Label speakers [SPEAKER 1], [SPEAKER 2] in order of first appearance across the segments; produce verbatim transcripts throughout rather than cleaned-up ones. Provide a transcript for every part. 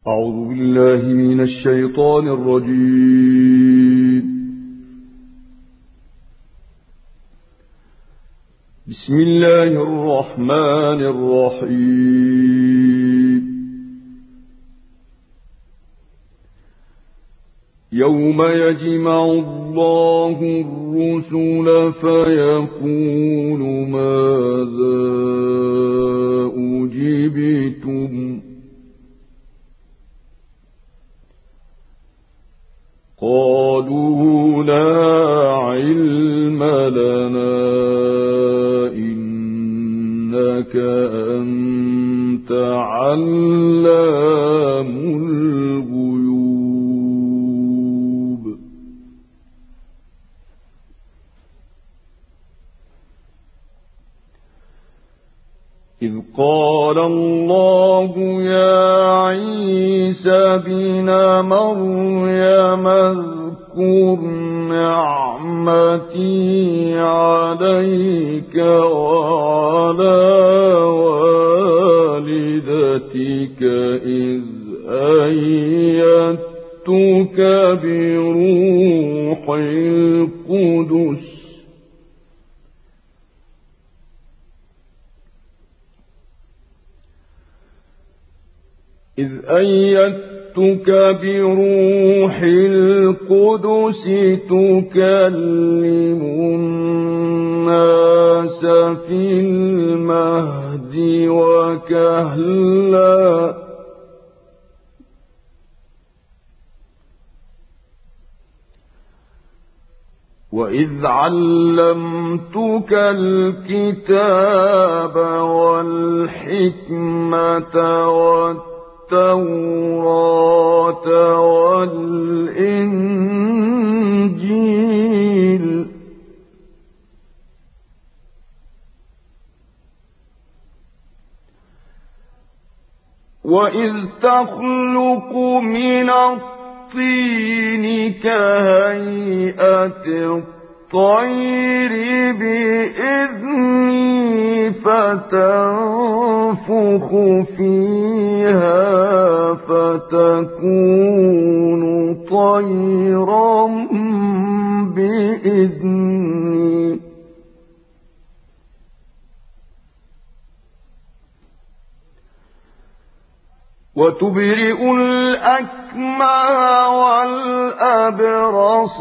[SPEAKER 1] أعوذ بالله من الشيطان الرجيم. بسم الله الرحمن الرحيم. يوم يجمع الله الرسل فيقول ماذا أجبتم قالوا لا علم لنا إنك أنت علام الغيوب. إذ قال الله يا عيسى بن مريم اذكر نعمتي عليك وعلى والدتك إذ أيدتك بروح القدس إذ أيدتك بروح القدس تكلم الناس في المهد وكهلا وإذ علمتك الكتاب والحكمة والتوراة والإنجيل وإذ تخلق من الطين كهيئة الطير بإذني فتنفخ فيها فتكون طيرا بإذني وتبرئ الأكمى والأبرص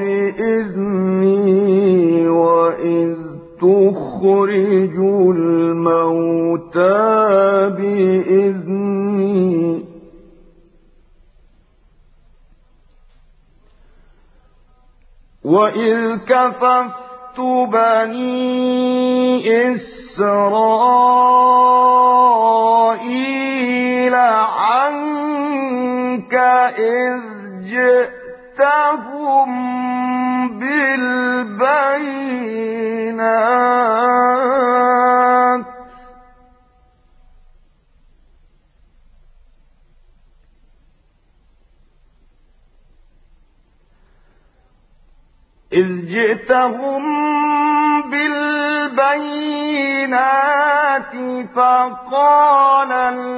[SPEAKER 1] بإذني وإذ تخرج الموتى بإذني وإذ كففت بني إسرائيل عنك إذ جئتهم بالبينات إذ جئتهم بالبينات فقال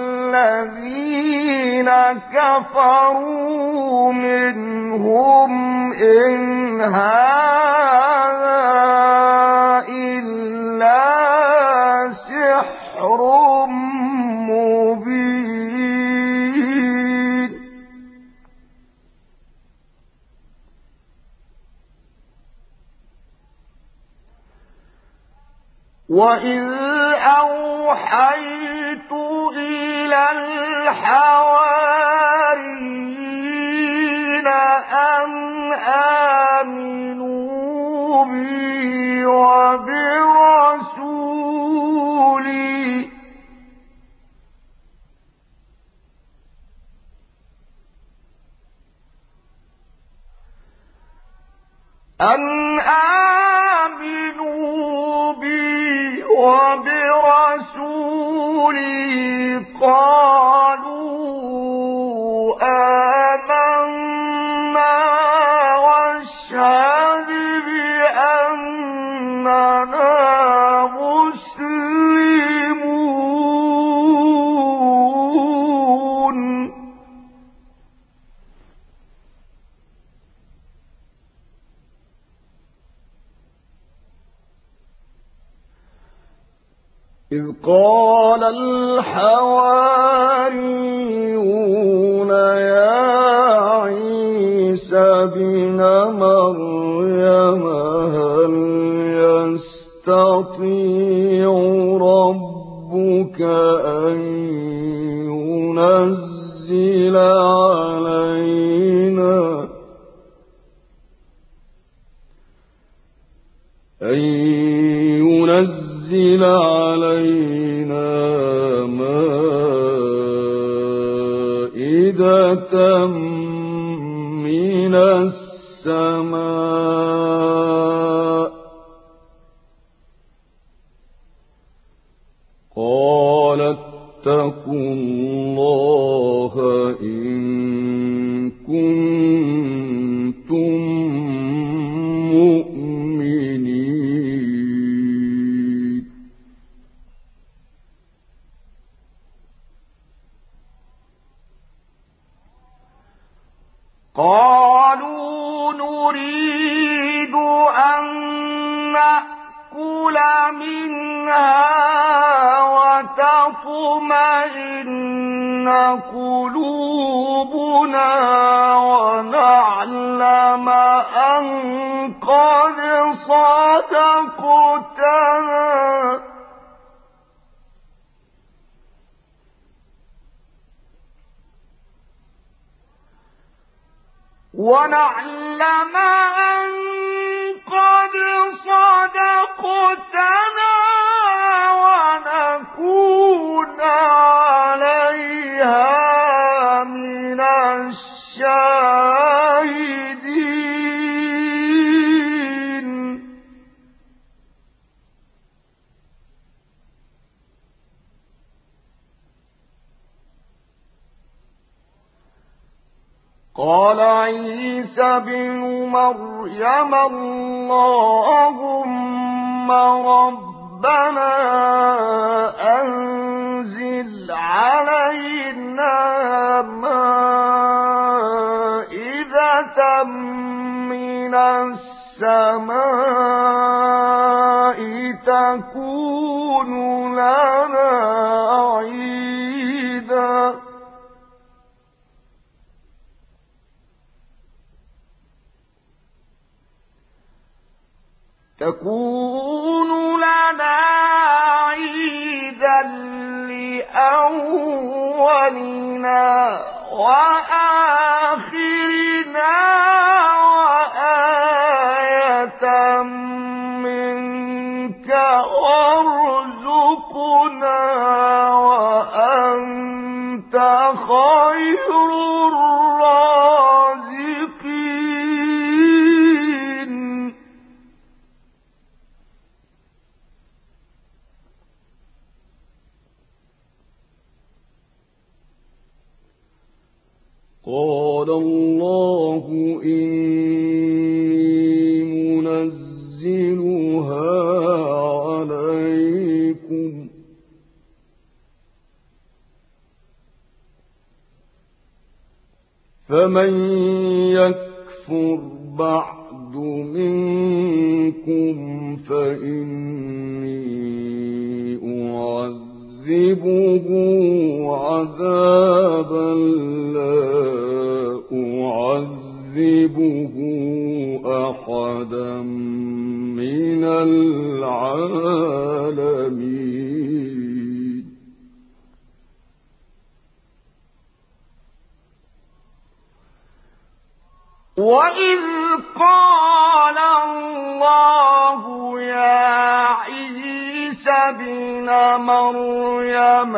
[SPEAKER 1] الذين كفروا منهم إن هذا إلا سحر مبين. وإذ أوحيت إلى الحواريين أن آمنوا بي وبرسولي أن آمنوا بي وبرسولي قالوا آمنا واشهد بأننا مسلمون. إذ قال الحواريون يا عيسى ابن مريم هل يستطيع ربك أن ينزل علينا أن ينزل علينا مائدة من السماء قال اتقوا الله إن كنتم مؤمنين قالوا نريد أن نأكل منها وتطمئن قلوبنا ونعلم أن قد صدقتنا ونعلم أن قد صدقتنا ونكون عليها من الشاهدين قال عيسى بن مريم اللهم ربنا أنزل علينا مائدة من السماء تكون لنا عيدا تكون لنا عيدا لأولنا وآخرنا وآية منك وارزقنا وأنت خير الرازقين قال الله إني منزلها عليكم فمن يكفر بعد منكم فإني أعذبه عذابا لا أعذبه أحدا من العالمين وإذ قال الله يا عيسى ابن مريم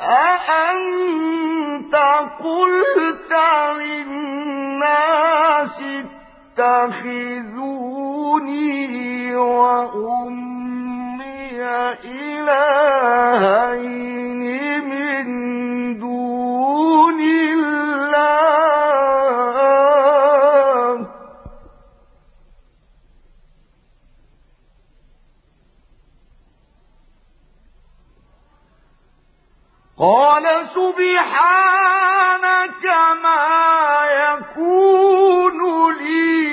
[SPEAKER 1] أأنت قلت للناس اتخذوني وأمي إلهين من دون الله قال سبحانك ما يكون لي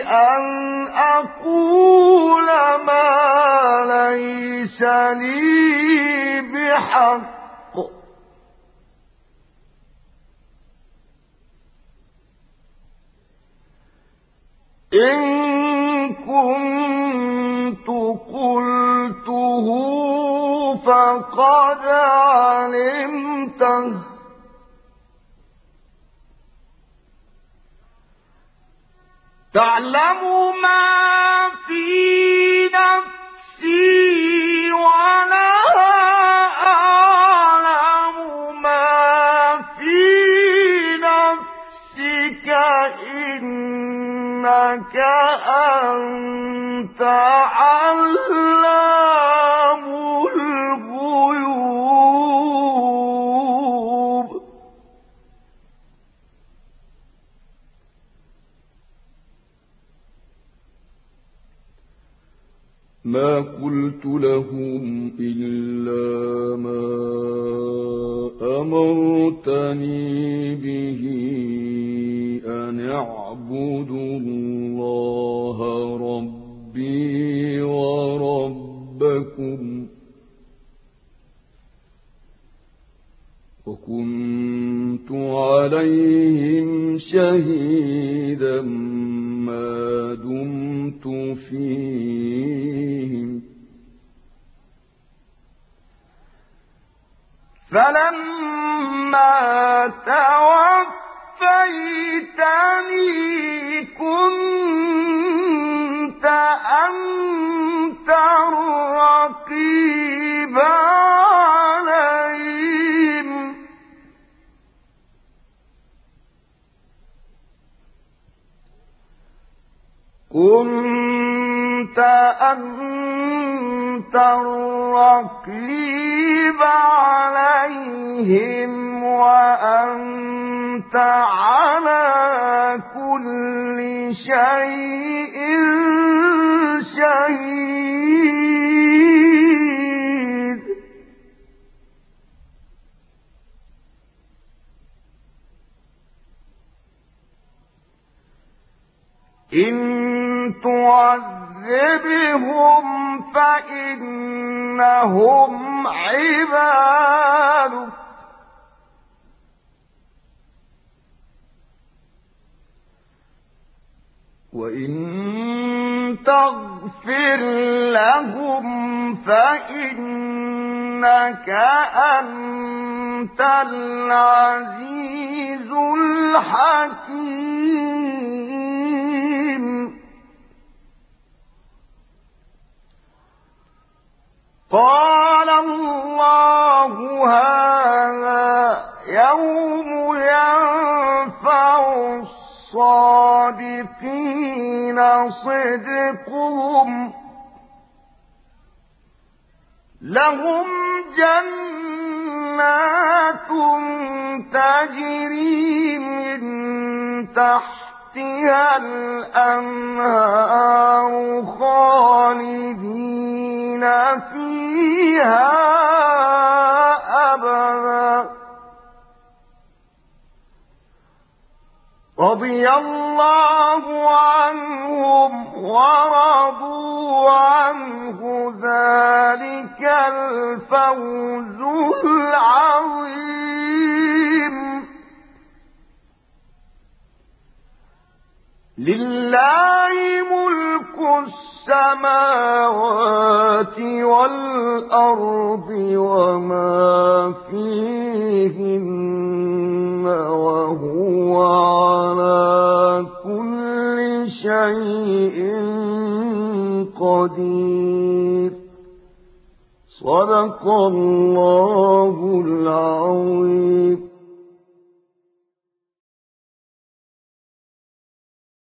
[SPEAKER 1] أن أقول ما ليس لي الحق إن كنت قلته فقد علمته تعلم ما في نفسي ولا أعلم ما في نفسك إنك أنت علام الغيوب ما قلت لهم إلا ما أمرتني به أن اعبدوا الله ربي وربكم وكنت عليهم شهيدا ما دمت فيهم فلما توفيتني كنت أنت الرقيب عليهم كنت أنت الرقيب عليهم وأنت على كل شيء شهيد إن تعذبهم فإنهم عبادك وإن تغفر لهم فإنك أنت العزيز الحكيم قال الله هذا يوم ينفع الصادقين صدقهم لهم جنات تجري من تحتها الأنهار خالدين فيها أبدا رضي الله عنهم ورضوا عنه ذلك الفوز العظيم لله ملك السماوات والأرض وما فيهن وهو على كل شيء قدير صدق الله العظيم.